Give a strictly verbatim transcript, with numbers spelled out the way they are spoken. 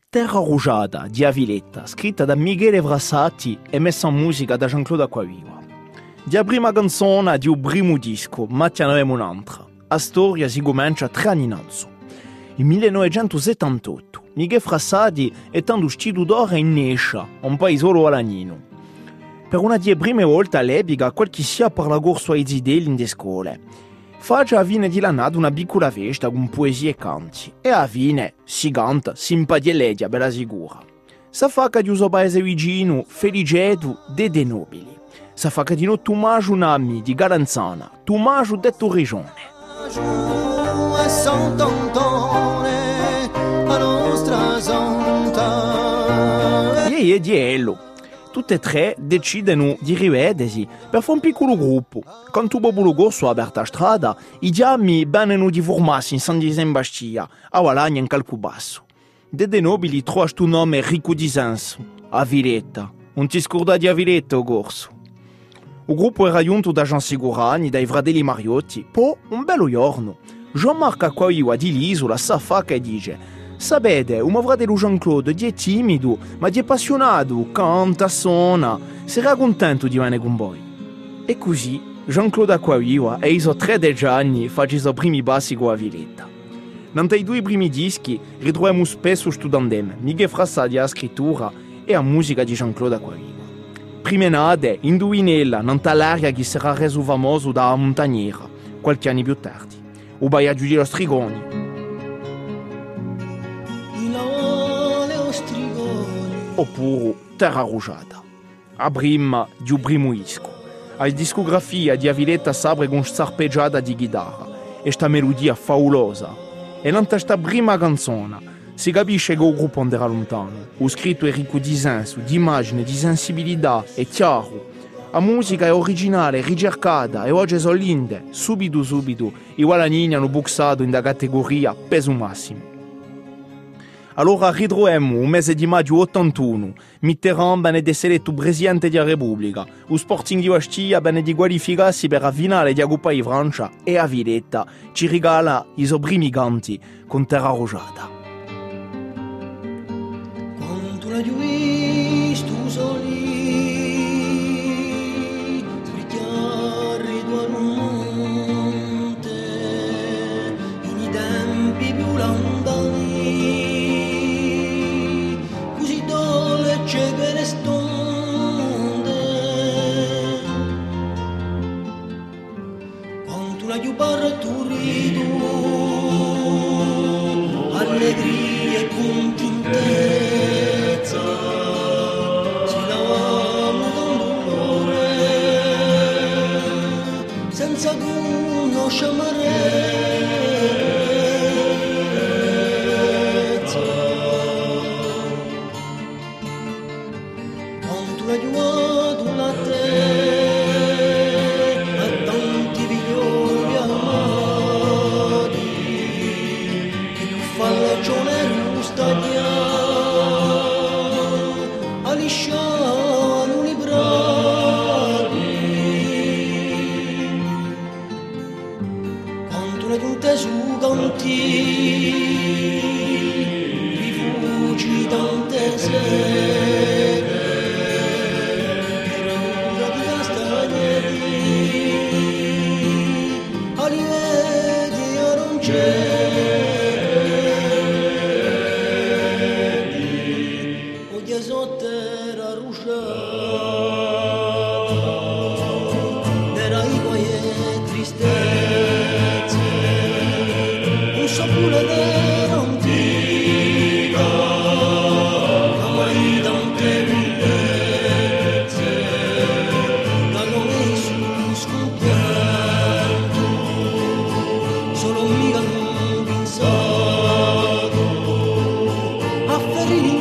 Terra Rugiada di Aviletta, scritta da Michele Frassati e messa in musica da Jean-Claude Acquaviva. Di la prima canzone di un primo disco, ma ce n'avevamo un'altra. La storia si comincia tre anni innanzi. In millenovecentosettantotto, Michele Frassati è tanto uscito d'ora in Nescia, un paesolo alagnino. Per una delle prime volte all'epoca, qualche sia parla corso ai zideli in de scuole. Faccia a fine di l'annata una piccola festa con poesie e canti e a fine si canta simpatia e ledia per la sicura. Sa fa che di uso paese vicino, feliceto de de nobili. Sa fa che di no Tommaso Nammi di Garanzana, Tommaso detto regione. E e di ello. Tutte e tre decidono di rivedersi per fare un piccolo gruppo. Quando il popolo corso ha aperto la strada, i diami vengono di formarsi in San Dise in Bastia, a Valagna in Calcubasso. De de nobili trova questo nome ricco di senso, Aviletta. Non ti scorda di Aviletta, o corso. Il gruppo era giunto da Gian Sigurani, dai fratelli Mariotti. Poi, un bello giorno, Jean-Marc Acquaviva di l'isola sa fa che dice: sapete, un mio fratello Jean-Claude è timido, ma è appassionato, canta, suona, sarà contento di venire con voi. E così Jean-Claude Acquaviva e i suoi tredici anni faccio i suoi primi passi con Aviletta. Nei due primi dischi ritroviamo spesso questo tandem, Michele Frassati alla scrittura e a musica di Jean-Claude Acquaviva. Prime nate, indovinella, nell'aria che sarà reso famoso da Montagniera, qualche anno più tardi, o Baiaggio di Strigoni. Oppure Terra Rugiada, a prima di un primo disco. La discografia di Aviletta s'apre con sarpeggiata di chitarra e sta melodia favolosa. E in questa prima canzone si capisce che il gruppo andrà lontano. Lo scritto è ricco di senso, di immagine, di sensibilità, è chiaro. La musica è originale, ricercata e oggi sono linde. Subito, subito, i guadagnini hanno buxato in da categoria peso massimo. Allora ritroviamo un mese di maggio ottantuno, Mitterrand viene deseletto presidente della Repubblica, lo Sporting di Bastia viene di qualificarsi per la finale di Coppa di Francia e Aviletta ci regala i suoi primi canti con Terra Rugiada. Quando l'hai visto soli, scricchiare due monte, in i tempi più lontani, che ne stonde quando la chiubarra tu ridu allegria e contentezza si lavano con dolore senza conoscere rifugi tante sere per di castagneri aliveti aronceri o di esottera rusciata era i guai e tristezze un sapore della antica la mai tante bellezze l'hanno messo scoppiato solo mica non pensato a ferire